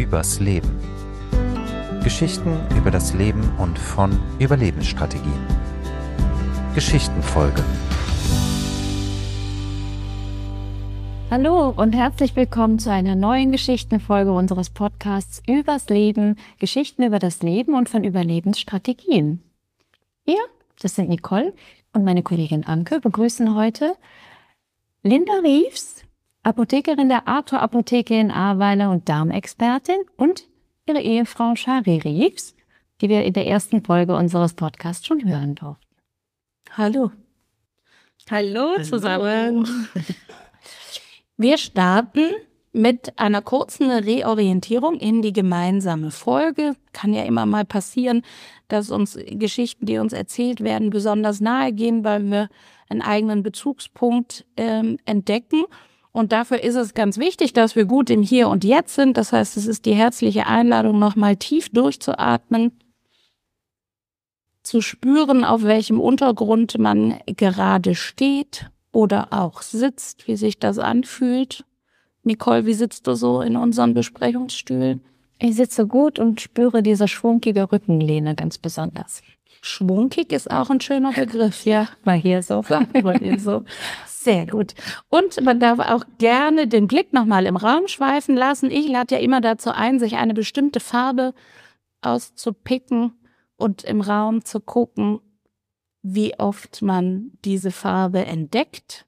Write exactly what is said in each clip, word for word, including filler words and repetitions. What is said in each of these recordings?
übers Leben. Geschichten über das Leben und von Überlebensstrategien. Geschichtenfolge. Hallo und herzlich willkommen zu einer neuen Geschichtenfolge unseres Podcasts übers Leben, Geschichten über das Leben und von Überlebensstrategien. Wir, das sind Nicole und meine Kollegin Anke, begrüßen heute Linda Riefs, Apothekerin der Arthur Apotheke in Ahrweiler und Darmexpertin, und ihre Ehefrau Shari Riefs, die wir in der ersten Folge unseres Podcasts schon hören durften. Hallo. Hallo zusammen. Wir starten mit einer kurzen Reorientierung in die gemeinsame Folge. Kann ja immer mal passieren, dass uns Geschichten, die uns erzählt werden, besonders nahe gehen, weil wir einen eigenen Bezugspunkt ähm, entdecken. Und dafür ist es ganz wichtig, dass wir gut im Hier und Jetzt sind. Das heißt, es ist die herzliche Einladung, nochmal tief durchzuatmen, zu spüren, auf welchem Untergrund man gerade steht oder auch sitzt, wie sich das anfühlt. Nicole, wie sitzt du so in unseren Besprechungsstühlen? Ich sitze gut und spüre diese schwungige Rückenlehne ganz besonders. Schwungig ist auch ein schöner Begriff, ja. Mal hier so, mal hier so. Sehr gut. Und man darf auch gerne den Blick nochmal im Raum schweifen lassen. Ich lade ja immer dazu ein, sich eine bestimmte Farbe auszupicken und im Raum zu gucken, wie oft man diese Farbe entdeckt.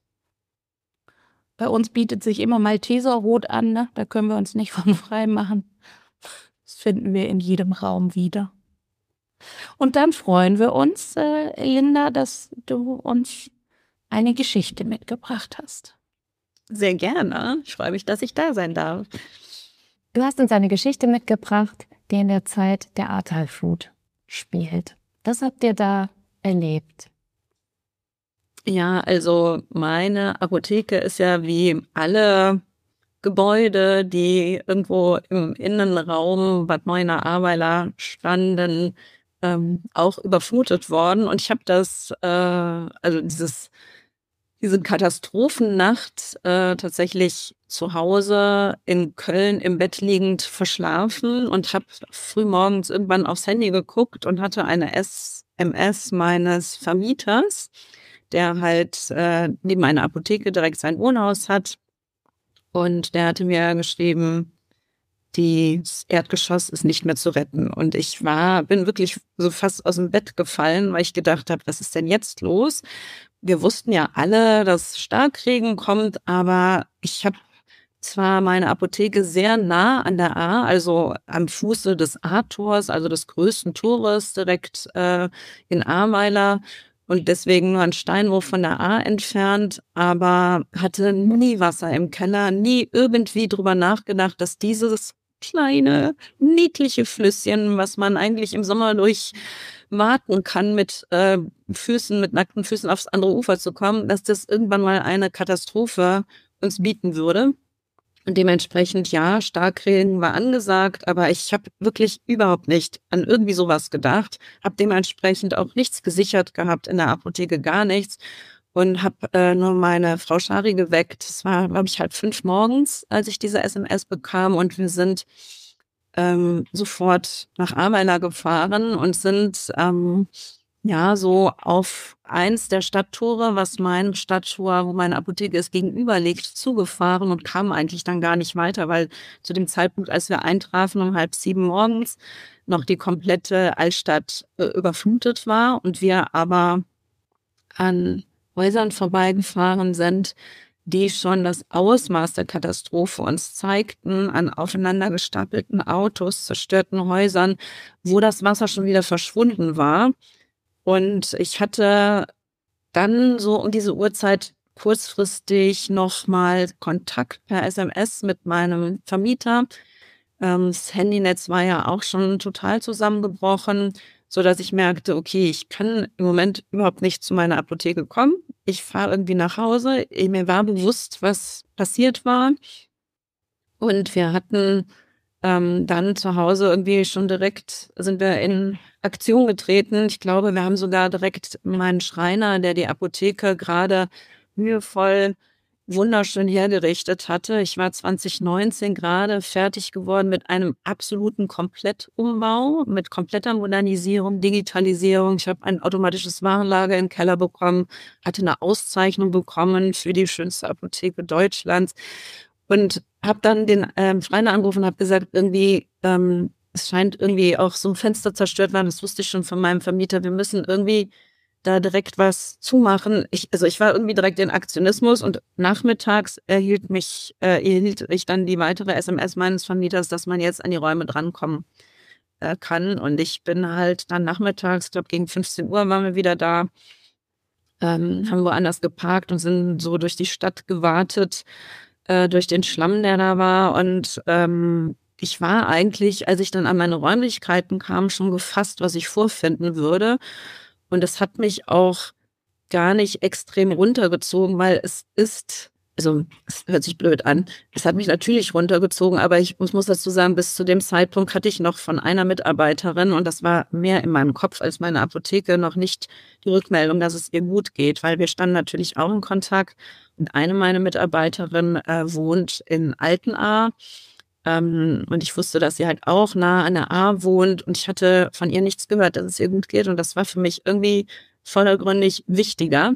Bei uns bietet sich immer Malteserrot an, ne? Da können wir uns nicht von frei machen. Das finden wir in jedem Raum wieder. Und dann freuen wir uns, äh, Linda, dass du uns eine Geschichte mitgebracht hast. Sehr gerne. Ich freue mich, dass ich da sein darf. Du hast uns eine Geschichte mitgebracht, die in der Zeit der Ahrtalflut spielt. Was habt ihr da erlebt? Ja, also meine Apotheke ist ja wie alle Gebäude, die irgendwo im Innenraum Bad Neuenahr-Ahrweiler standen, ähm, auch überflutet worden. Und ich habe das, äh, also dieses diese Katastrophennacht äh, tatsächlich zu Hause in Köln im Bett liegend verschlafen und habe frühmorgens irgendwann aufs Handy geguckt und hatte eine S M S meines Vermieters, der halt äh, neben meiner Apotheke direkt sein Wohnhaus hat. Und der hatte mir geschrieben, das Erdgeschoss ist nicht mehr zu retten. Und ich war, bin wirklich so fast aus dem Bett gefallen, weil ich gedacht habe, was ist denn jetzt los? Wir wussten ja alle, dass Starkregen kommt, aber ich habe zwar meine Apotheke sehr nah an der Ahr, also am Fuße des Ahrtors, also des größten Tores direkt äh, in Ahrweiler und deswegen nur ein Steinwurf von der Ahr entfernt, aber hatte nie Wasser im Keller, nie irgendwie drüber nachgedacht, dass dieses kleine, niedliche Flüsschen, was man eigentlich im Sommer durchwarten kann, mit äh, Füßen, mit nackten Füßen aufs andere Ufer zu kommen, dass das irgendwann mal eine Katastrophe uns bieten würde. Und dementsprechend, ja, Starkregen war angesagt, aber ich habe wirklich überhaupt nicht an irgendwie sowas gedacht, habe dementsprechend auch nichts gesichert gehabt in der Apotheke, gar nichts. Und habe äh, nur meine Frau Shari geweckt. Es war, glaube ich, halb fünf morgens, als ich diese S M S bekam. Und wir sind ähm, sofort nach Ahrweiler gefahren und sind ähm, ja so auf eins der Stadttore, was mein Stadttor, wo meine Apotheke ist, gegenüber liegt, zugefahren und kamen eigentlich dann gar nicht weiter, weil zu dem Zeitpunkt, als wir eintrafen, um halb sieben morgens, noch die komplette Altstadt äh, überflutet war und wir aber an Häusern vorbeigefahren sind, die schon das Ausmaß der Katastrophe uns zeigten, an aufeinander gestapelten Autos, zerstörten Häusern, wo das Wasser schon wieder verschwunden war. Und ich hatte dann so um diese Uhrzeit kurzfristig nochmal Kontakt per S M S mit meinem Vermieter. Das Handynetz war ja auch schon total zusammengebrochen, so dass ich merkte, okay, ich kann im Moment überhaupt nicht zu meiner Apotheke kommen. Ich fahre irgendwie nach Hause. Mir war bewusst, was passiert war. Und wir hatten ähm, dann zu Hause irgendwie schon direkt, sind wir in Aktion getreten. Ich glaube, wir haben sogar direkt meinen Schreiner, der die Apotheke gerade mühevoll wunderschön hergerichtet hatte. Ich war zwanzig neunzehn gerade fertig geworden mit einem absoluten Komplettumbau, mit kompletter Modernisierung, Digitalisierung. Ich habe ein automatisches Warenlager im Keller bekommen, hatte eine Auszeichnung bekommen für die schönste Apotheke Deutschlands und habe dann den ähm, Schreiner angerufen und habe gesagt, irgendwie, ähm, es scheint irgendwie auch so ein Fenster zerstört worden. Das wusste ich schon von meinem Vermieter. Wir müssen irgendwie da direkt was zumachen. Ich, also ich war irgendwie direkt in Aktionismus und nachmittags erhielt mich, äh, erhielt ich dann die weitere S M S meines Vermieters, dass man jetzt an die Räume drankommen äh, kann. Und ich bin halt dann nachmittags, ich glaube gegen fünfzehn Uhr waren wir wieder da, ähm, haben woanders geparkt und sind so durch die Stadt gewartet, äh, durch den Schlamm, der da war. Und ähm, ich war eigentlich, als ich dann an meine Räumlichkeiten kam, schon gefasst, was ich vorfinden würde. Und das hat mich auch gar nicht extrem runtergezogen, weil es ist, also es hört sich blöd an, es hat mich natürlich runtergezogen, aber ich muss, muss dazu sagen, bis zu dem Zeitpunkt hatte ich noch von einer Mitarbeiterin, und das war mehr in meinem Kopf als meine Apotheke, noch nicht die Rückmeldung, dass es ihr gut geht, weil wir standen natürlich auch in Kontakt. Und eine meiner Mitarbeiterinnen äh, wohnt in Altenahr. Ähm, und ich wusste, dass sie halt auch nah an der A wohnt, und ich hatte von ihr nichts gehört, dass es ihr gut geht, und das war für mich irgendwie vordergründig wichtiger.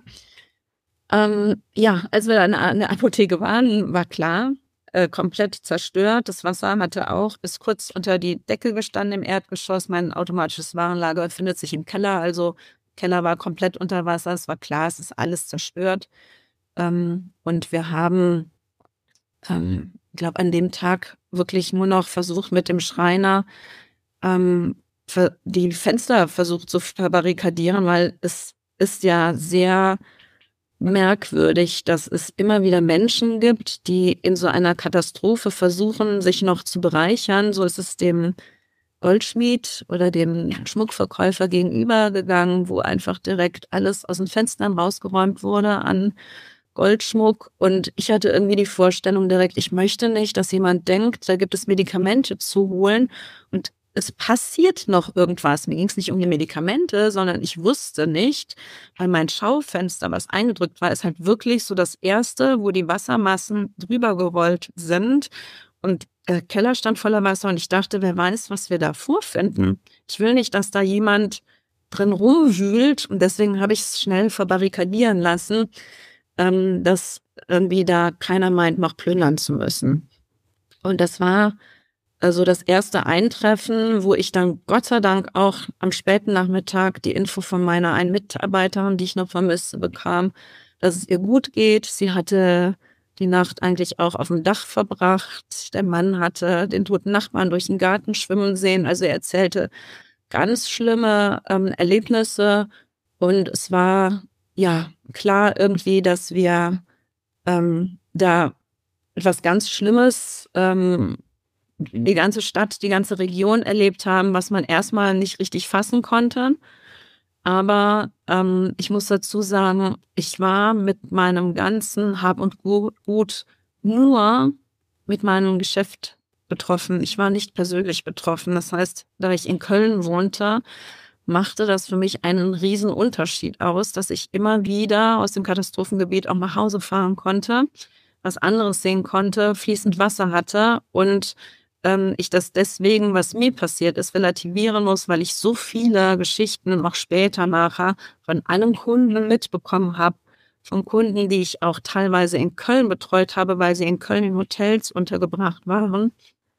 Ähm, ja, als wir dann an der Apotheke waren, war klar, äh, komplett zerstört. Das Wasser hatte auch bis kurz unter die Decke gestanden im Erdgeschoss. Mein automatisches Warenlager befindet sich im Keller, also Keller war komplett unter Wasser. Es war klar, es ist alles zerstört. Ähm, und wir haben ähm, ich glaube, an dem Tag wirklich nur noch versucht, mit dem Schreiner ähm, die Fenster versucht zu verbarrikadieren, weil es ist ja sehr merkwürdig, dass es immer wieder Menschen gibt, die in so einer Katastrophe versuchen, sich noch zu bereichern. So ist es dem Goldschmied oder dem Schmuckverkäufer gegenüber gegangen, wo einfach direkt alles aus den Fenstern rausgeräumt wurde an Goldschmuck, und ich hatte irgendwie die Vorstellung direkt, ich möchte nicht, dass jemand denkt, da gibt es Medikamente zu holen und es passiert noch irgendwas. Mir ging es nicht um die Medikamente, sondern ich wusste nicht, weil mein Schaufenster, was eingedrückt war, ist halt wirklich so das erste, wo die Wassermassen drüber gerollt sind, und der Keller stand voller Wasser, und ich dachte, wer weiß, was wir da vorfinden. Ich will nicht, dass da jemand drin rumwühlt, und deswegen habe ich es schnell verbarrikadieren lassen, dass irgendwie da keiner meint, noch plündern zu müssen. Und das war also das erste Eintreffen, wo ich dann Gott sei Dank auch am späten Nachmittag die Info von meiner einen Mitarbeiterin, die ich noch vermisste, bekam, dass es ihr gut geht. Sie hatte die Nacht eigentlich auch auf dem Dach verbracht. Der Mann hatte den toten Nachbarn durch den Garten schwimmen sehen. Also er erzählte ganz schlimme ähm, Erlebnisse, und es war ja klar irgendwie, dass wir ähm, da etwas ganz Schlimmes, ähm, die ganze Stadt, die ganze Region erlebt haben, was man erstmal nicht richtig fassen konnte. Aber ähm, ich muss dazu sagen, ich war mit meinem ganzen Hab und Gut nur mit meinem Geschäft betroffen. Ich war nicht persönlich betroffen. Das heißt, da ich in Köln wohnte, machte das für mich einen riesen Unterschied aus, dass ich immer wieder aus dem Katastrophengebiet auch nach Hause fahren konnte, was anderes sehen konnte, fließend Wasser hatte, und ähm, ich das deswegen, was mir passiert ist, relativieren muss, weil ich so viele Geschichten auch später nachher von einem Kunden mitbekommen habe, von Kunden, die ich auch teilweise in Köln betreut habe, weil sie in Köln in Hotels untergebracht waren,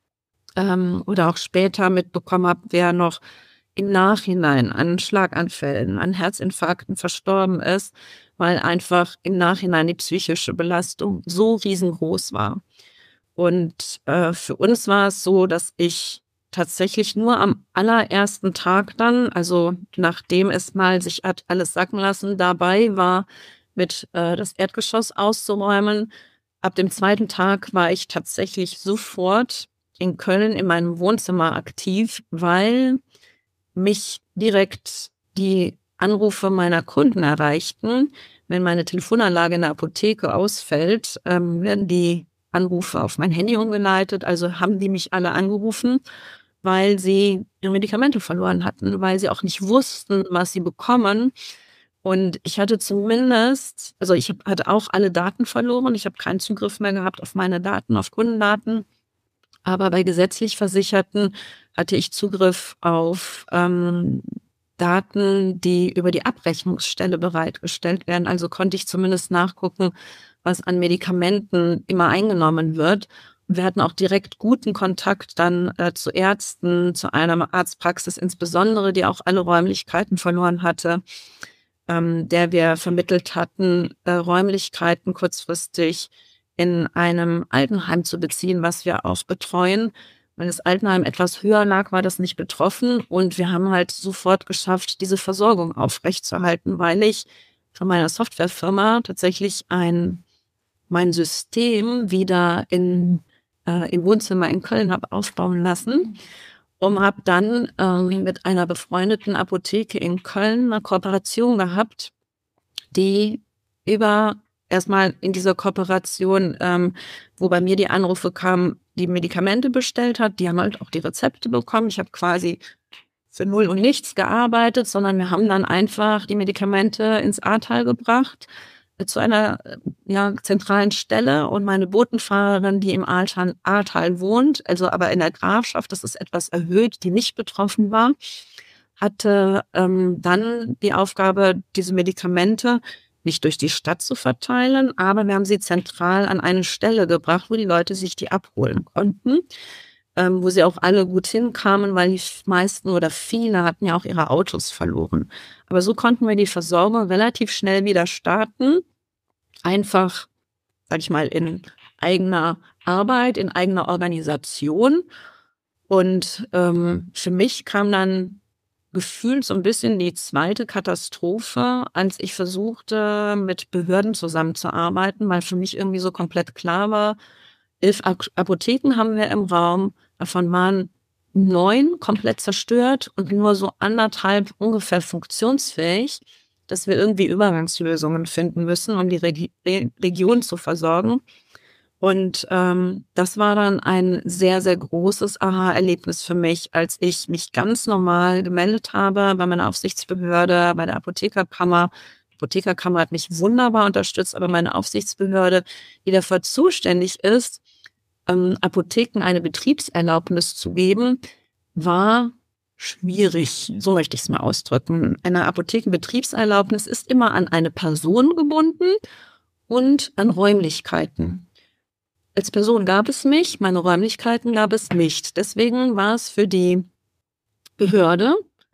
ähm, oder auch später mitbekommen habe, wer noch im Nachhinein an Schlaganfällen, an Herzinfarkten verstorben ist, weil einfach im Nachhinein die psychische Belastung so riesengroß war. Und äh, für uns war es so, dass ich tatsächlich nur am allerersten Tag dann, also nachdem es mal sich hat alles sacken lassen, dabei war, mit äh, das Erdgeschoss auszuräumen. Ab dem zweiten Tag war ich tatsächlich sofort in Köln in meinem Wohnzimmer aktiv, weil mich direkt die Anrufe meiner Kunden erreichten. Wenn meine Telefonanlage in der Apotheke ausfällt, ähm, werden die Anrufe auf mein Handy umgeleitet. Also haben die mich alle angerufen, weil sie ihre Medikamente verloren hatten, weil sie auch nicht wussten, was sie bekommen. Und ich hatte zumindest, also ich hatte auch alle Daten verloren. Ich habe keinen Zugriff mehr gehabt auf meine Daten, auf Kundendaten. Aber bei gesetzlich Versicherten hatte ich Zugriff auf ähm, Daten, die über die Abrechnungsstelle bereitgestellt werden. Also konnte ich zumindest nachgucken, was an Medikamenten immer eingenommen wird. Wir hatten auch direkt guten Kontakt dann äh, zu Ärzten, zu einer Arztpraxis insbesondere, die auch alle Räumlichkeiten verloren hatte, ähm, der wir vermittelt hatten, äh, Räumlichkeiten kurzfristig in einem Altenheim zu beziehen, was wir auch betreuen. Wenn das Altenheim etwas höher lag, war das nicht betroffen. Und wir haben halt sofort geschafft, diese Versorgung aufrechtzuerhalten, weil ich von meiner Softwarefirma tatsächlich ein mein System wieder in äh, im Wohnzimmer in Köln habe aufbauen lassen und habe dann äh, mit einer befreundeten Apotheke in Köln eine Kooperation gehabt, die über erstmal in dieser Kooperation, ähm, wo bei mir die Anrufe kamen, die Medikamente bestellt hat. Die haben halt auch die Rezepte bekommen. Ich habe quasi für null und nichts gearbeitet, sondern wir haben dann einfach die Medikamente ins Ahrtal gebracht, äh, zu einer äh, ja, zentralen Stelle. Und meine Botenfahrerin, die im Ahrtal, Ahrtal wohnt, also aber in der Grafschaft, das ist etwas erhöht, die nicht betroffen war, hatte ähm, dann die Aufgabe, diese Medikamente nicht durch die Stadt zu verteilen, aber wir haben sie zentral an eine Stelle gebracht, wo die Leute sich die abholen konnten, ähm, wo sie auch alle gut hinkamen, weil die meisten oder viele hatten ja auch ihre Autos verloren. Aber so konnten wir die Versorgung relativ schnell wieder starten, einfach, sag ich mal, in eigener Arbeit, in eigener Organisation. Und ähm, für mich kam dann gefühlt so ein bisschen die zweite Katastrophe, als ich versuchte, mit Behörden zusammenzuarbeiten, weil für mich irgendwie so komplett klar war, elf Apotheken haben wir im Raum, davon waren neun komplett zerstört und nur so anderthalb ungefähr funktionsfähig, dass wir irgendwie Übergangslösungen finden müssen, um die Regi- Re- Region zu versorgen. Und ähm, das war dann ein sehr, sehr großes Aha-Erlebnis für mich, als ich mich ganz normal gemeldet habe bei meiner Aufsichtsbehörde, bei der Apothekerkammer. Die Apothekerkammer hat mich wunderbar unterstützt, aber meine Aufsichtsbehörde, die dafür zuständig ist, ähm, Apotheken eine Betriebserlaubnis zu geben, war schwierig. So möchte ich es mal ausdrücken. Eine Apothekenbetriebserlaubnis ist immer an eine Person gebunden und an Räumlichkeiten. Als Person gab es mich, meine Räumlichkeiten gab es nicht. Deswegen war es für die Behörde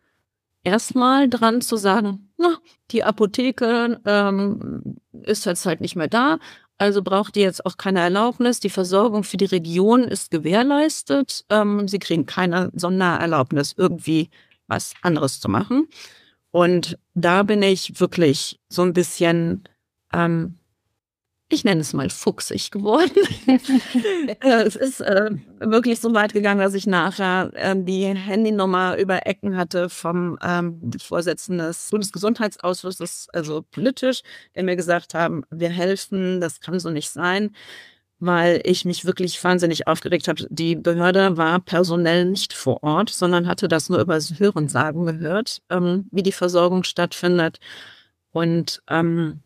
erstmal dran zu sagen, na, die Apotheke ähm, ist jetzt halt nicht mehr da, also braucht die jetzt auch keine Erlaubnis. Die Versorgung für die Region ist gewährleistet. Ähm, sie kriegen keine Sondererlaubnis, irgendwie was anderes zu machen. Und da bin ich wirklich so ein bisschen ähm, ich nenne es mal fuchsig geworden. Es ist äh, wirklich so weit gegangen, dass ich nachher äh, die Handynummer über Ecken hatte vom ähm, Vorsitzenden des Bundesgesundheitsausschusses, also politisch, der mir gesagt haben, wir helfen, das kann so nicht sein, weil ich mich wirklich wahnsinnig aufgeregt habe. Die Behörde war personell nicht vor Ort, sondern hatte das nur über das Hörensagen gehört, ähm, wie die Versorgung stattfindet. Und ähm,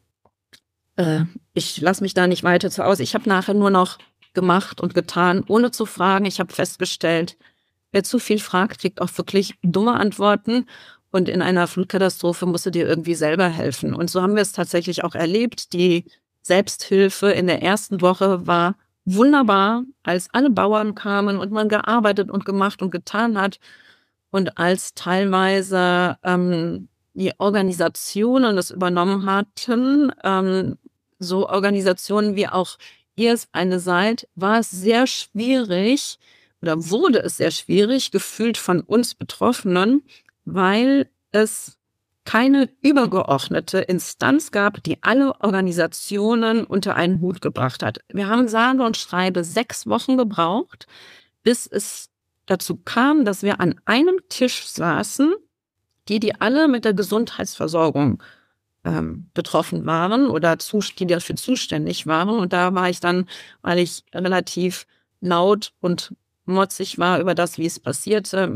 ich lasse mich da nicht weiter zu aus. Ich habe nachher nur noch gemacht und getan, ohne zu fragen. Ich habe festgestellt, wer zu viel fragt, kriegt auch wirklich dumme Antworten. Und in einer Flutkatastrophe musst du dir irgendwie selber helfen. Und so haben wir es tatsächlich auch erlebt. Die Selbsthilfe in der ersten Woche war wunderbar, als alle Bauern kamen und man gearbeitet und gemacht und getan hat. Und als teilweise ähm, die Organisationen das übernommen hatten, ähm, so Organisationen wie auch ihr es eine seid, war es sehr schwierig oder wurde es sehr schwierig, gefühlt von uns Betroffenen, weil es keine übergeordnete Instanz gab, die alle Organisationen unter einen Hut gebracht hat. Wir haben sage und schreibe sechs Wochen gebraucht, bis es dazu kam, dass wir an einem Tisch saßen, die, die alle mit der Gesundheitsversorgung ähm, betroffen waren oder zu, die dafür zuständig waren. Und da war ich dann, weil ich relativ laut und motzig war über das, wie es passierte, mit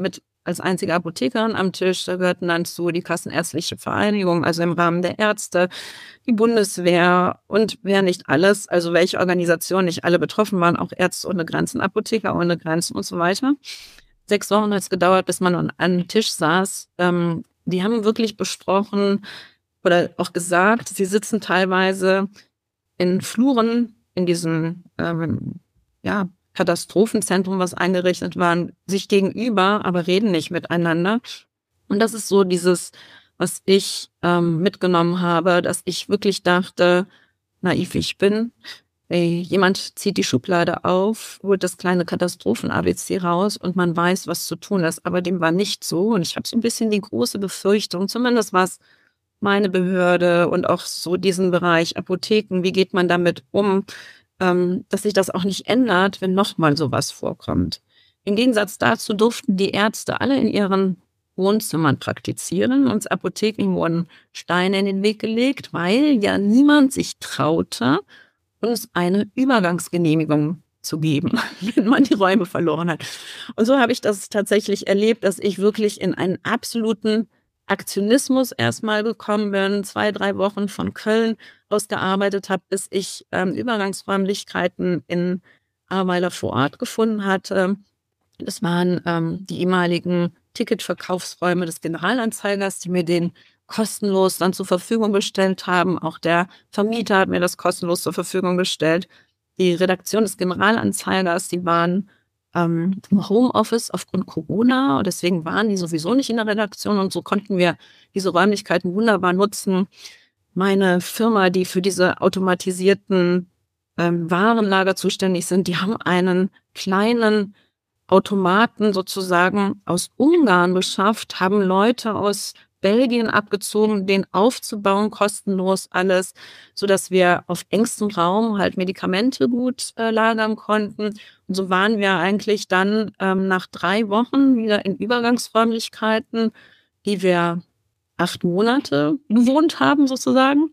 als einzige Apothekerin am Tisch. Da gehörten dann zu die Kassenärztliche Vereinigung, also im Rahmen der Ärzte, die Bundeswehr und wer nicht alles, also welche Organisationen nicht alle betroffen waren, auch Ärzte ohne Grenzen, Apotheker ohne Grenzen und so weiter. Sechs Wochen hat es gedauert, bis man an einem Tisch saß. Ähm, die haben wirklich besprochen oder auch gesagt, sie sitzen teilweise in Fluren in diesem ähm, ja, Katastrophenzentrum, was eingerichtet war, sich gegenüber, aber reden nicht miteinander. Und das ist so dieses, was ich ähm, mitgenommen habe, dass ich wirklich dachte, naiv wie ich bin, ey, jemand zieht die Schublade auf, holt das kleine Katastrophen-A B C raus und man weiß, was zu tun ist. Aber dem war nicht so. Und ich habe so ein bisschen die große Befürchtung, zumindest was meine Behörde und auch so diesen Bereich Apotheken, wie geht man damit um, ähm, dass sich das auch nicht ändert, wenn nochmal sowas vorkommt. Im Gegensatz dazu durften die Ärzte alle in ihren Wohnzimmern praktizieren. Uns Apotheken wurden Steine in den Weg gelegt, weil ja niemand sich traute, uns eine Übergangsgenehmigung zu geben, wenn man die Räume verloren hat. Und so habe ich das tatsächlich erlebt, dass ich wirklich in einen absoluten Aktionismus erstmal gekommen bin, zwei, drei Wochen von Köln aus gearbeitet habe, bis ich ähm, Übergangsräumlichkeiten in Ahrweiler vor Ort gefunden hatte. Das waren ähm, die ehemaligen Ticketverkaufsräume des Generalanzeigers, die mir den kostenlos dann zur Verfügung gestellt haben. Auch der Vermieter hat mir das kostenlos zur Verfügung gestellt. Die Redaktion des Generalanzeigers, die waren ähm, im Homeoffice aufgrund Corona und deswegen waren die sowieso nicht in der Redaktion und so konnten wir diese Räumlichkeiten wunderbar nutzen. Meine Firma, die für diese automatisierten ähm, Warenlager zuständig sind, die haben einen kleinen Automaten sozusagen aus Ungarn beschafft, haben Leute aus Belgien abgezogen, den aufzubauen, kostenlos alles, so dass wir auf engstem Raum halt Medikamente gut äh, lagern konnten. Und so waren wir eigentlich dann ähm, nach drei Wochen wieder in Übergangsräumlichkeiten, die wir acht Monate bewohnt haben sozusagen.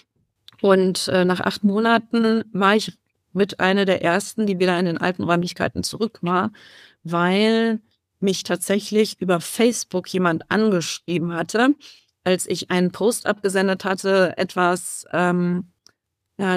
Und äh, nach acht Monaten war ich mit einer der ersten, die wieder in den alten Räumlichkeiten zurück war, weil mich tatsächlich über Facebook jemand angeschrieben hatte, als ich einen Post abgesendet hatte, etwas ähm, ja,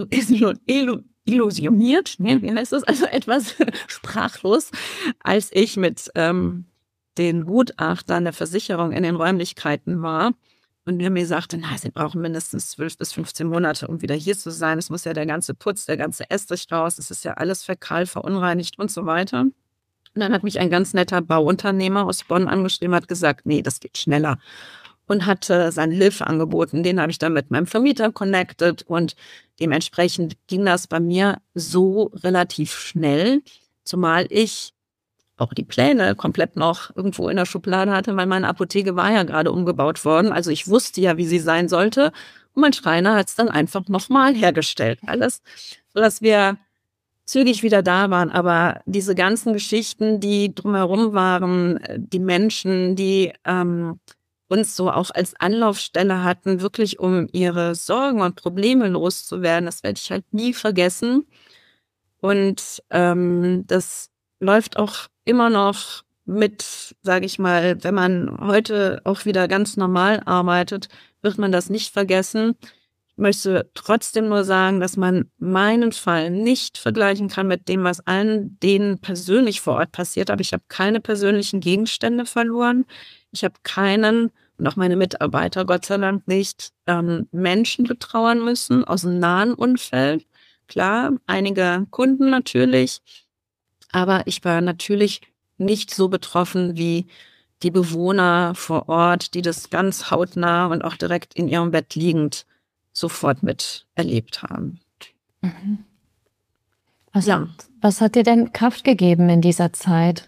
desillusioniert, ne, wie heißt das? Also etwas sprachlos, als ich mit ähm, den Gutachtern der Versicherung in den Räumlichkeiten war und der mir sagte, na, sie brauchen mindestens zwölf bis fünfzehn Monate, um wieder hier zu sein. Es muss ja der ganze Putz, der ganze Estrich raus, es ist ja alles fäkal, verunreinigt und so weiter. Und dann hat mich ein ganz netter Bauunternehmer aus Bonn angeschrieben, hat gesagt, nee, das geht schneller. Und hat äh, seinen L I F angeboten. Den habe ich dann mit meinem Vermieter connected und dementsprechend ging das bei mir so relativ schnell, zumal ich auch die Pläne komplett noch irgendwo in der Schublade hatte, weil meine Apotheke war ja gerade umgebaut worden. Also ich wusste ja, wie sie sein sollte. Und mein Schreiner hat es dann einfach nochmal hergestellt. Alles, sodass wir zügig wieder da waren, aber diese ganzen Geschichten, die drumherum waren, die Menschen, die ähm, uns so auch als Anlaufstelle hatten, wirklich um ihre Sorgen und Probleme loszuwerden, das werde ich halt nie vergessen. Und ähm, das läuft auch immer noch mit, sage ich mal, wenn man heute auch wieder ganz normal arbeitet, wird man das nicht vergessen. Ich möchte trotzdem nur sagen, dass man meinen Fall nicht vergleichen kann mit dem, was allen denen persönlich vor Ort passiert. Aber ich habe keine persönlichen Gegenstände verloren. Ich habe keinen, und auch meine Mitarbeiter, Gott sei Dank nicht, ähm, Menschen betrauern müssen aus einem nahen Umfeld. Klar, einige Kunden natürlich. Aber ich war natürlich nicht so betroffen wie die Bewohner vor Ort, die das ganz hautnah und auch direkt in ihrem Bett liegend sofort mit erlebt haben. Mhm. Was, Ja. was hat dir denn Kraft gegeben in dieser Zeit?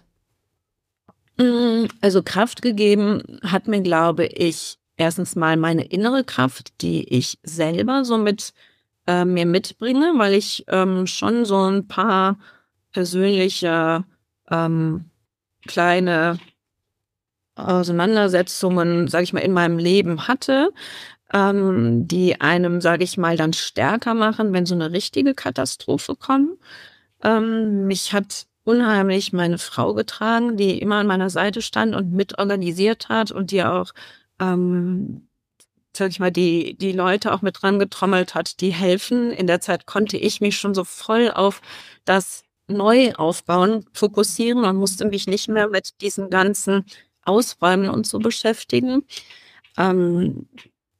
Also Kraft gegeben hat mir, glaube ich, erstens mal meine innere Kraft, die ich selber so mit äh, mir mitbringe, weil ich ähm, schon so ein paar persönliche ähm, kleine Auseinandersetzungen, sage ich mal, in meinem Leben hatte, ähm, die einem, sage ich mal, dann stärker machen, wenn so eine richtige Katastrophe kommt. Ähm, mich hat unheimlich meine Frau getragen, die immer an meiner Seite stand und mitorganisiert hat und die auch, ähm, sag ich mal, die, die Leute auch mit dran getrommelt hat, die helfen. In der Zeit konnte ich mich schon so voll auf das Neuaufbauen fokussieren und musste mich nicht mehr mit diesen ganzen Ausräumen und so beschäftigen. Ähm,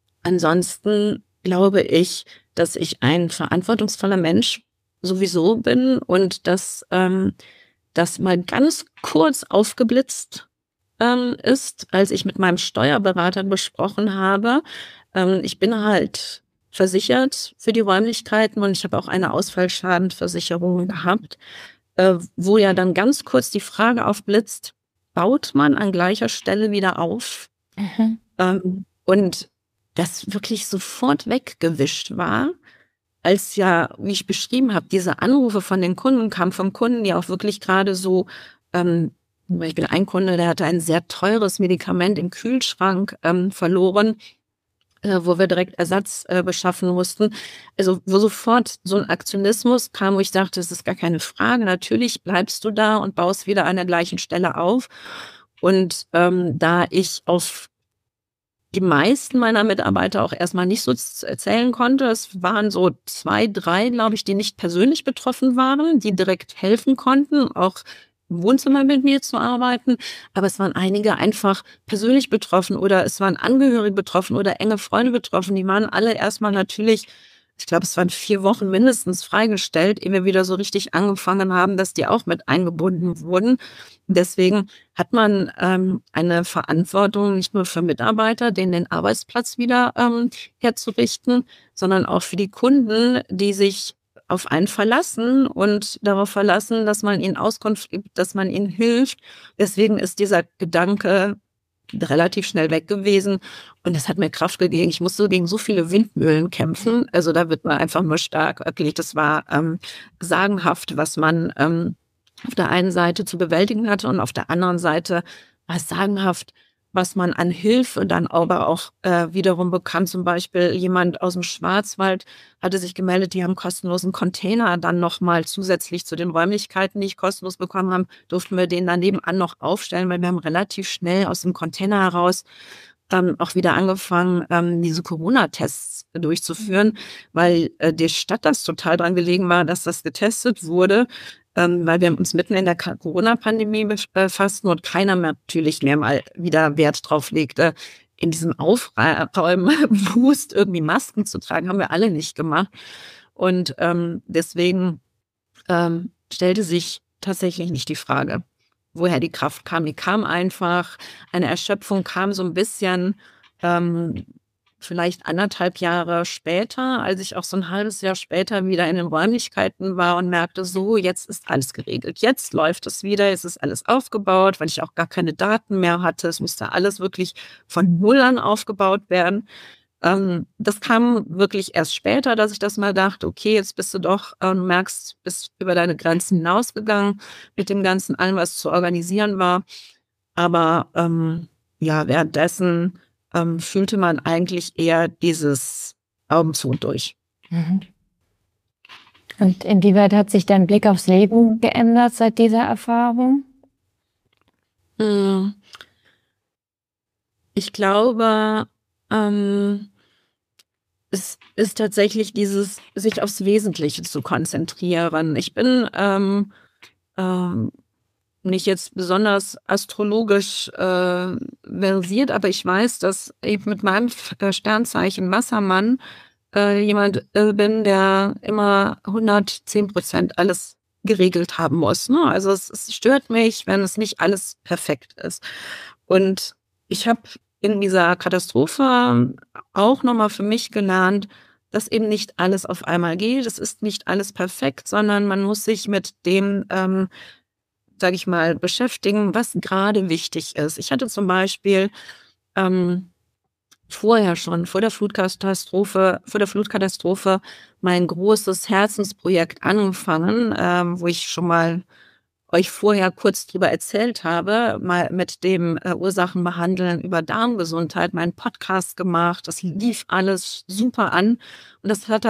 ansonsten glaube ich, dass ich ein verantwortungsvoller Mensch sowieso bin und dass ähm, das mal ganz kurz aufgeblitzt ähm, ist, als ich mit meinem Steuerberater besprochen habe. Ähm, ich bin halt versichert für die Räumlichkeiten und ich habe auch eine Ausfallschadenversicherung gehabt, äh, wo ja dann ganz kurz die Frage aufblitzt, baut man an gleicher Stelle wieder auf? Mhm. Ähm, und das wirklich sofort weggewischt war, als ja, wie ich beschrieben habe, diese Anrufe von den Kunden kamen, von Kunden, die auch wirklich gerade so, ähm, zum Beispiel ein Kunde, der hatte ein sehr teures Medikament im Kühlschrank ähm, verloren, äh, wo wir direkt Ersatz äh, beschaffen mussten. Also wo sofort so ein Aktionismus kam, wo ich dachte, das ist gar keine Frage, natürlich bleibst du da und baust wieder an der gleichen Stelle auf. Und ähm, da ich auf die meisten meiner Mitarbeiter auch erstmal nicht so erzählen konnte. Es waren so zwei, drei, glaube ich, die nicht persönlich betroffen waren, die direkt helfen konnten, auch im Wohnzimmer mit mir zu arbeiten. Aber es waren einige einfach persönlich betroffen oder es waren Angehörige betroffen oder enge Freunde betroffen. Die waren alle erstmal natürlich, ich glaube, es waren vier Wochen mindestens freigestellt, ehe wir wieder so richtig angefangen haben, dass die auch mit eingebunden wurden. Deswegen hat man ähm, eine Verantwortung nicht nur für Mitarbeiter, denen den Arbeitsplatz wieder ähm, herzurichten, sondern auch für die Kunden, die sich auf einen verlassen und darauf verlassen, dass man ihnen Auskunft gibt, dass man ihnen hilft. Deswegen ist dieser Gedanke relativ schnell weg gewesen und das hat mir Kraft gegeben. Ich musste gegen so viele Windmühlen kämpfen. Also da wird man einfach nur stark. Wirklich, das war ähm, sagenhaft, was man ähm, auf der einen Seite zu bewältigen hatte und auf der anderen Seite war es sagenhaft, was man an Hilfe dann aber auch äh, wiederum bekam. Zum Beispiel jemand aus dem Schwarzwald hatte sich gemeldet, die haben kostenlosen Container dann nochmal zusätzlich zu den Räumlichkeiten, die ich kostenlos bekommen habe, durften wir den dann nebenan noch aufstellen, weil wir haben relativ schnell aus dem Container heraus ähm, auch wieder angefangen, ähm, diese Corona-Tests durchzuführen, weil äh, der Stadt das total dran gelegen war, dass das getestet wurde, ähm, weil wir uns mitten in der Corona-Pandemie befassten und keiner mehr, natürlich mehr mal wieder Wert drauf legte, in diesem Aufräumen-Boost irgendwie Masken zu tragen, haben wir alle nicht gemacht. Und ähm, deswegen ähm, stellte sich tatsächlich nicht die Frage, woher die Kraft kam. Die kam einfach, eine Erschöpfung kam so ein bisschen, ähm, vielleicht anderthalb Jahre später, als ich auch so ein halbes Jahr später wieder in den Räumlichkeiten war und merkte, so, jetzt ist alles geregelt. Jetzt läuft es wieder, jetzt ist alles aufgebaut, weil ich auch gar keine Daten mehr hatte. Es musste alles wirklich von Null an aufgebaut werden. Ähm, das kam wirklich erst später, dass ich das mal dachte, okay, jetzt bist du doch, äh, du merkst, bist über deine Grenzen hinausgegangen mit dem Ganzen, allem, was zu organisieren war. Aber ähm, ja, währenddessen ähm, fühlte man eigentlich eher dieses Augen zu und durch. Mhm. Und inwieweit hat sich dein Blick aufs Leben geändert seit dieser Erfahrung? Ich glaube, ähm, es ist tatsächlich dieses, sich aufs Wesentliche zu konzentrieren. Ich bin ähm, ähm, nicht jetzt besonders astrologisch äh, versiert, aber ich weiß, dass ich mit meinem Sternzeichen Wassermann äh, jemand äh, bin, der immer hundertzehn Prozent alles geregelt haben muss. Ne? Also es, es stört mich, wenn es nicht alles perfekt ist. Und ich habe in dieser Katastrophe auch nochmal für mich gelernt, dass eben nicht alles auf einmal geht. Es ist nicht alles perfekt, sondern man muss sich mit dem ähm, sage ich mal, beschäftigen, was gerade wichtig ist. Ich hatte zum Beispiel ähm, vorher schon, vor der Flutkatastrophe, vor der Flutkatastrophe mein großes Herzensprojekt angefangen, ähm, wo ich schon mal euch vorher kurz drüber erzählt habe, mal mit dem äh, Ursachenbehandeln über Darmgesundheit, meinen Podcast gemacht. Das lief alles super an und das hat halt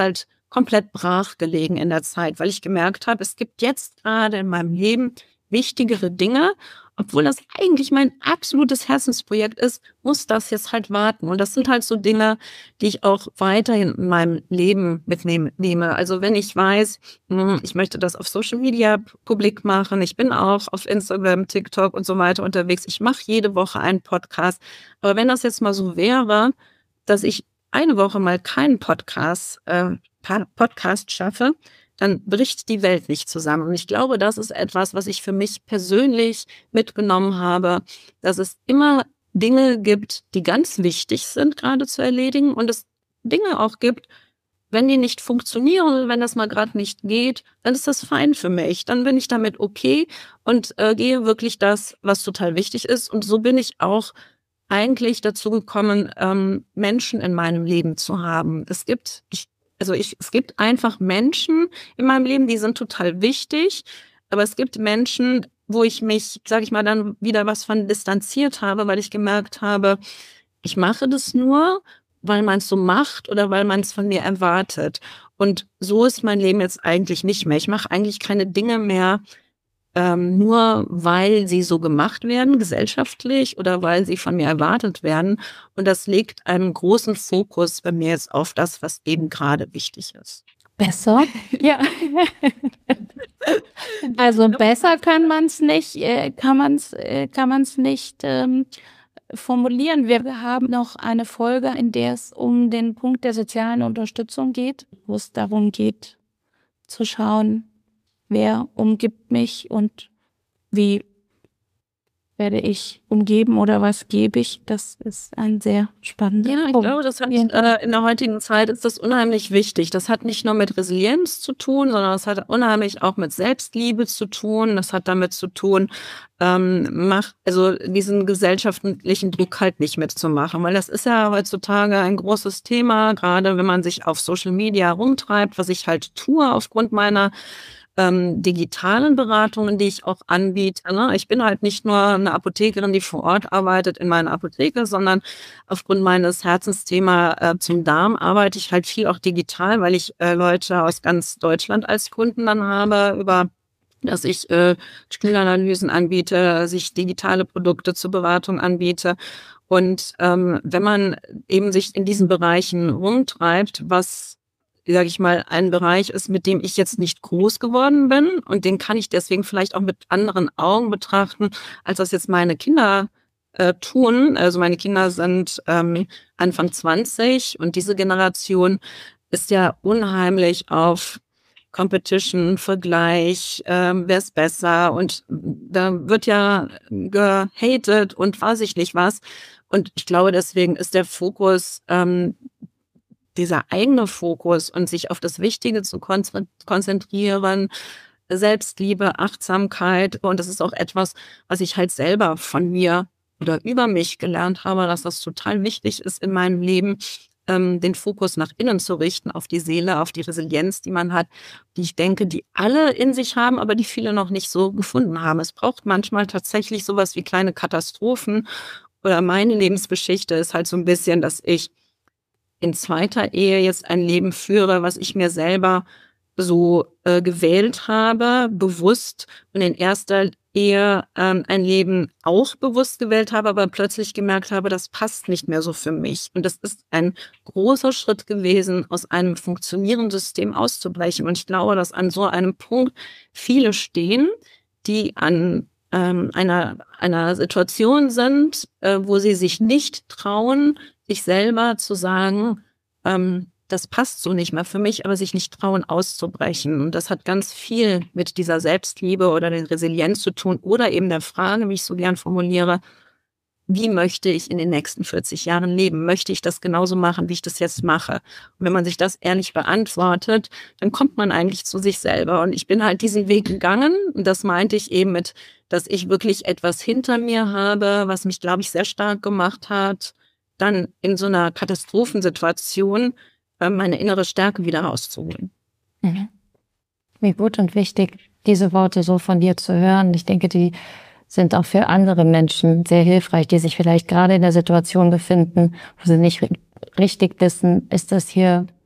komplett brach gelegen in der Zeit, weil ich gemerkt habe, es gibt jetzt gerade in meinem Leben wichtigere Dinge. Obwohl das eigentlich mein absolutes Herzensprojekt ist, muss das jetzt halt warten. Und das sind halt so Dinge, die ich auch weiterhin in meinem Leben mitnehme. Also wenn ich weiß, ich möchte das auf Social Media publik machen, ich bin auch auf Instagram, TikTok und so weiter unterwegs. Ich mache jede Woche einen Podcast. Aber wenn das jetzt mal so wäre, dass ich eine Woche mal keinen Podcast, äh, Podcast schaffe, dann bricht die Welt nicht zusammen. Und ich glaube, das ist etwas, was ich für mich persönlich mitgenommen habe, dass es immer Dinge gibt, die ganz wichtig sind, gerade zu erledigen, und es Dinge auch gibt, wenn die nicht funktionieren, wenn das mal gerade nicht geht, dann ist das fein für mich. Dann bin ich damit okay und äh, gehe wirklich das, was total wichtig ist. Und so bin ich auch eigentlich dazu gekommen, ähm, Menschen in meinem Leben zu haben. Es gibt, ich Also ich, es gibt einfach Menschen in meinem Leben, die sind total wichtig, aber es gibt Menschen, wo ich mich, sage ich mal, dann wieder was von distanziert habe, weil ich gemerkt habe, ich mache das nur, weil man es so macht oder weil man es von mir erwartet. Und so ist mein Leben jetzt eigentlich nicht mehr. Ich mache eigentlich keine Dinge mehr, Ähm, nur weil sie so gemacht werden, gesellschaftlich, oder weil sie von mir erwartet werden. Und das legt einen großen Fokus bei mir jetzt auf das, was eben gerade wichtig ist. Besser? Ja. Also besser kann man es nicht, äh, kann man es äh, kann man es nicht ähm, formulieren. Wir haben noch eine Folge, in der es um den Punkt der sozialen Unterstützung geht, wo es darum geht, zu schauen, wer umgibt mich und wie werde ich umgeben oder was gebe ich. Das ist ein sehr spannender Ja, ich Punkt. glaube, das hat äh, in der heutigen Zeit ist das unheimlich wichtig. Das hat nicht nur mit Resilienz zu tun, sondern das hat unheimlich auch mit Selbstliebe zu tun. Das hat damit zu tun, ähm, macht also diesen gesellschaftlichen Druck halt nicht mitzumachen, weil das ist ja heutzutage ein großes Thema, gerade wenn man sich auf Social Media rumtreibt, was ich halt tue aufgrund meiner Ähm, digitalen Beratungen, die ich auch anbiete. Ne? Ich bin halt nicht nur eine Apothekerin, die vor Ort arbeitet in meiner Apotheke, sondern aufgrund meines Herzensthema äh, zum Darm arbeite ich halt viel auch digital, weil ich äh, Leute aus ganz Deutschland als Kunden dann habe, über dass ich äh, Stuhlanalysen anbiete, dass ich digitale Produkte zur Beratung anbiete. Und ähm, wenn man eben sich in diesen Bereichen rumtreibt, was sage ich mal, ein Bereich ist, mit dem ich jetzt nicht groß geworden bin, und den kann ich deswegen vielleicht auch mit anderen Augen betrachten, als das jetzt meine Kinder äh, tun. Also meine Kinder sind ähm, Anfang zwanzig, und diese Generation ist ja unheimlich auf Competition, Vergleich, ähm, wer ist besser, und da wird ja gehatet und weiß ich nicht was. Und ich glaube, deswegen ist der Fokus ähm, dieser eigene Fokus und sich auf das Wichtige zu konzentrieren, Selbstliebe, Achtsamkeit. Und das ist auch etwas, was ich halt selber von mir oder über mich gelernt habe, dass das total wichtig ist in meinem Leben, ähm, den Fokus nach innen zu richten, auf die Seele, auf die Resilienz, die man hat, die ich denke, die alle in sich haben, aber die viele noch nicht so gefunden haben. Es braucht manchmal tatsächlich sowas wie kleine Katastrophen. Oder meine Lebensgeschichte ist halt so ein bisschen, dass ich in zweiter Ehe jetzt ein Leben führe, was ich mir selber so äh, gewählt habe, bewusst, und in erster Ehe ähm, ein Leben auch bewusst gewählt habe, aber plötzlich gemerkt habe, das passt nicht mehr so für mich. Und das ist ein großer Schritt gewesen, aus einem funktionierenden System auszubrechen. Und ich glaube, dass an so einem Punkt viele stehen, die an ähm, einer, einer Situation sind, äh, wo sie sich nicht trauen, sich selber zu sagen, ähm, das passt so nicht mehr für mich, aber sich nicht trauen, auszubrechen. Und das hat ganz viel mit dieser Selbstliebe oder der Resilienz zu tun oder eben der Frage, wie ich so gern formuliere, wie möchte ich in den nächsten vierzig Jahren leben? Möchte ich das genauso machen, wie ich das jetzt mache? Und wenn man sich das ehrlich beantwortet, dann kommt man eigentlich zu sich selber. Und ich bin halt diesen Weg gegangen. Und das meinte ich eben mit, dass ich wirklich etwas hinter mir habe, was mich, glaube ich, sehr stark gemacht hat, dann in so einer Katastrophensituation äh, meine innere Stärke wieder rauszuholen. Mhm. Wie gut und wichtig, diese Worte so von dir zu hören. Ich denke, die sind auch für andere Menschen sehr hilfreich, die sich vielleicht gerade in der Situation befinden, wo sie nicht richtig wissen, ist das hier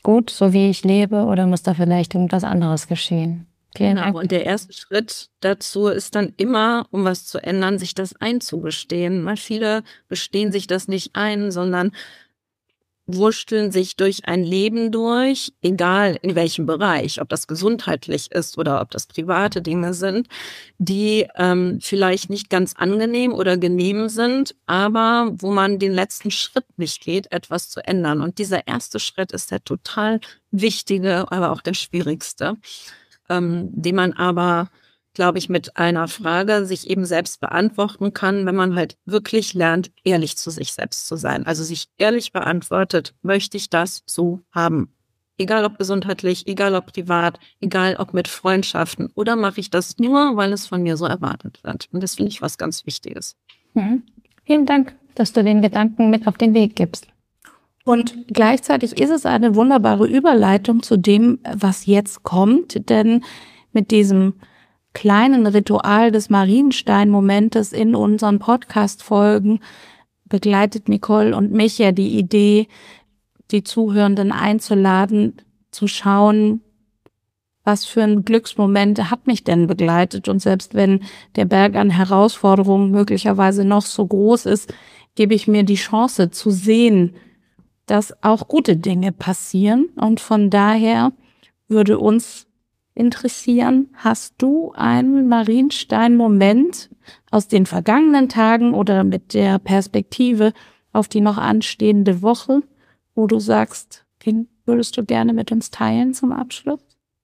gut, so wie ich lebe, oder muss da vielleicht irgendwas anderes geschehen? Vielen Genau. Dank. Und der erste Schritt dazu ist dann immer, um was zu ändern, sich das einzugestehen. Weil viele gestehen sich das nicht ein, sondern wursteln sich durch ein Leben durch, egal in welchem Bereich, ob das gesundheitlich ist oder ob das private Dinge sind, die ähm, vielleicht nicht ganz angenehm oder genehm sind, aber wo man den letzten Schritt nicht geht, etwas zu ändern. Und dieser erste Schritt ist der total wichtige, aber auch der schwierigste, ähm, den man aber, glaube ich, mit einer Frage sich eben selbst beantworten kann, wenn man halt wirklich lernt, ehrlich zu sich selbst zu sein. Also sich ehrlich beantwortet, möchte ich das so haben? Egal ob gesundheitlich, egal ob privat, egal ob mit Freundschaften, oder mache ich das nur, weil es von mir so erwartet wird? Und das finde ich was ganz Wichtiges. Mhm. Vielen Dank, dass du den Gedanken mit auf den Weg gibst. Und gleichzeitig ist es eine wunderbare Überleitung zu dem, was jetzt kommt, denn mit diesem kleinen Ritual des Marienstein-Momentes in unseren Podcast-Folgen begleitet Nicole und mich ja die Idee, die Zuhörenden einzuladen, zu schauen, was für ein Glücksmoment hat mich denn begleitet. Und selbst wenn der Berg an Herausforderungen möglicherweise noch so groß ist, gebe ich mir die Chance zu sehen, dass auch gute Dinge passieren. Und von daher würde uns interessieren, hast du einen Marienstein-Moment aus den vergangenen Tagen oder mit der Perspektive auf die noch anstehende Woche, wo du sagst, den würdest du gerne mit uns teilen zum Abschluss?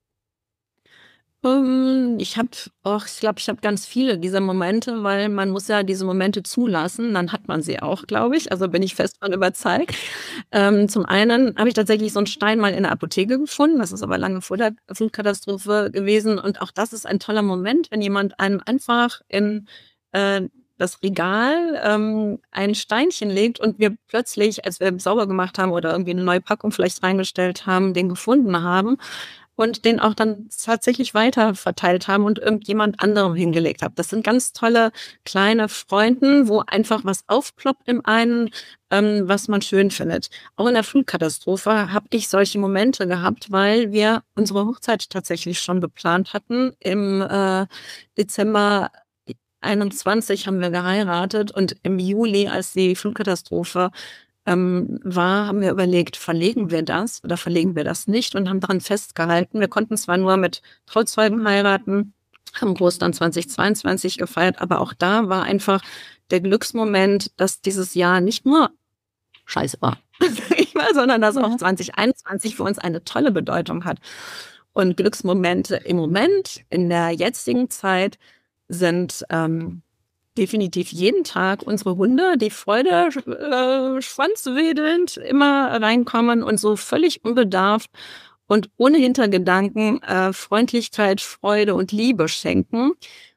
Um, ich habe, ich glaube, ich habe ganz viele dieser Momente, weil man muss ja diese Momente zulassen, dann hat man sie auch, glaube ich. Also bin ich fest davon überzeugt. Ähm, zum einen habe ich tatsächlich so einen Stein mal in der Apotheke gefunden. Das ist aber lange vor der Flutkatastrophe gewesen. Und auch das ist ein toller Moment, wenn jemand einem einfach in äh, das Regal ähm, ein Steinchen legt und wir plötzlich, als wir sauber gemacht haben oder irgendwie eine neue Packung vielleicht reingestellt haben, den gefunden haben. Und den auch dann tatsächlich weiter verteilt haben und irgendjemand anderem hingelegt haben. Das sind ganz tolle kleine Freuden, wo einfach was aufploppt im einen, ähm, was man schön findet. Auch in der Flutkatastrophe habe ich solche Momente gehabt, weil wir unsere Hochzeit tatsächlich schon geplant hatten. Im äh, Dezember einundzwanzig haben wir geheiratet und im Juli, als die Flutkatastrophe Ähm, war, haben wir überlegt, verlegen wir das oder verlegen wir das nicht, und haben daran festgehalten. Wir konnten zwar nur mit Trauzeugen heiraten, haben groß dann zweitausendzweiundzwanzig gefeiert, aber auch da war einfach der Glücksmoment, dass dieses Jahr nicht nur scheiße war, sondern dass auch zwanzig einundzwanzig für uns eine tolle Bedeutung hat. Und Glücksmomente im Moment, in der jetzigen Zeit, sind ähm, definitiv jeden Tag unsere Hunde, die Freude äh, schwanzwedelnd immer reinkommen und so völlig unbedarft und ohne Hintergedanken äh, Freundlichkeit, Freude und Liebe schenken.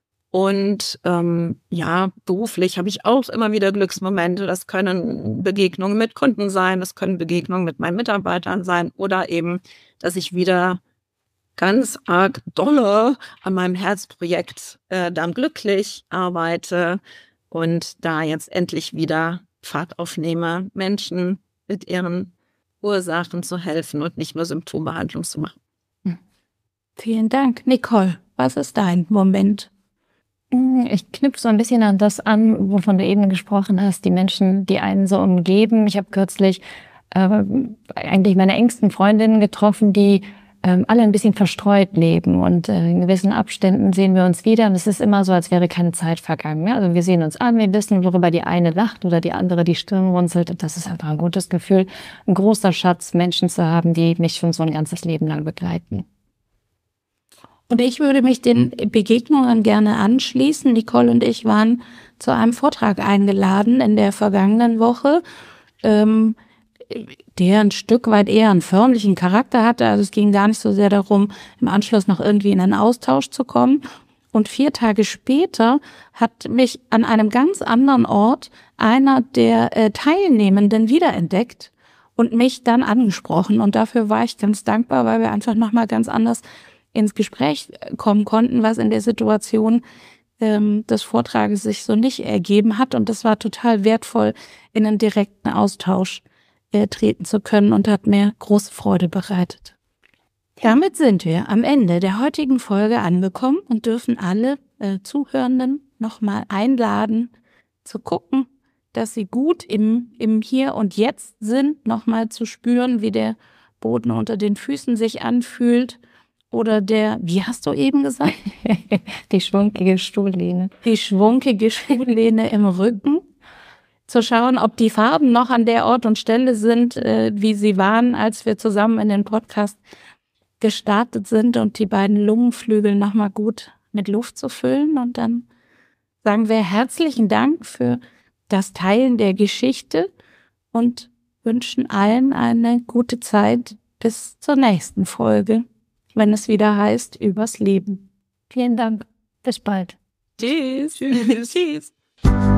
Und ähm, ja, beruflich habe ich auch immer wieder Glücksmomente. Das können Begegnungen mit Kunden sein, das können Begegnungen mit meinen Mitarbeitern sein oder eben, dass ich wieder ganz arg dolle an meinem Herzprojekt äh, dann glücklich arbeite und da jetzt endlich wieder Fahrt aufnehme, Menschen mit ihren Ursachen zu helfen und nicht nur Symptombehandlung zu machen. Vielen Dank. Nicole, was ist dein Moment? Ich knüpfe so ein bisschen an das an, wovon du eben gesprochen hast, die Menschen, die einen so umgeben. Ich habe kürzlich äh, eigentlich meine engsten Freundinnen getroffen, die ähm, alle ein bisschen verstreut leben, und äh, in gewissen Abständen sehen wir uns wieder und es ist immer so, als wäre keine Zeit vergangen. Ja? Also wir sehen uns an, wir wissen, worüber die eine lacht oder die andere die Stirn runzelt, und das ist einfach ein gutes Gefühl, ein großer Schatz, Menschen zu haben, die mich schon so ein ganzes Leben lang begleiten. Und ich würde mich den Begegnungen gerne anschließen. Nicole und ich waren zu einem Vortrag eingeladen in der vergangenen Woche, ähm, der ein Stück weit eher einen förmlichen Charakter hatte. Also es ging gar nicht so sehr darum, im Anschluss noch irgendwie in einen Austausch zu kommen. Und vier Tage später hat mich an einem ganz anderen Ort einer der äh, Teilnehmenden wiederentdeckt und mich dann angesprochen. Und dafür war ich ganz dankbar, weil wir einfach nochmal ganz anders ins Gespräch kommen konnten, was in der Situation ähm, des Vortrages sich so nicht ergeben hat. Und das war total wertvoll, in einen direkten Austausch äh, treten zu können und hat mir große Freude bereitet. Damit sind wir am Ende der heutigen Folge angekommen und dürfen alle äh, Zuhörenden nochmal einladen, zu gucken, dass sie gut im, im Hier und Jetzt sind, nochmal zu spüren, wie der Boden unter den Füßen sich anfühlt oder der, wie hast du eben gesagt? Die schwungige Stuhllehne. Die schwungige Stuhllehne im Rücken. Zu schauen, ob die Farben noch an der Ort und Stelle sind, äh, wie sie waren, als wir zusammen in den Podcast gestartet sind und die beiden Lungenflügel nochmal gut mit Luft zu füllen. Und dann sagen wir herzlichen Dank für das Teilen der Geschichte und wünschen allen eine gute Zeit bis zur nächsten Folge, wenn es wieder heißt, übers Leben. Vielen Dank. Bis bald. Tschüss. Tschüss. Tschüss.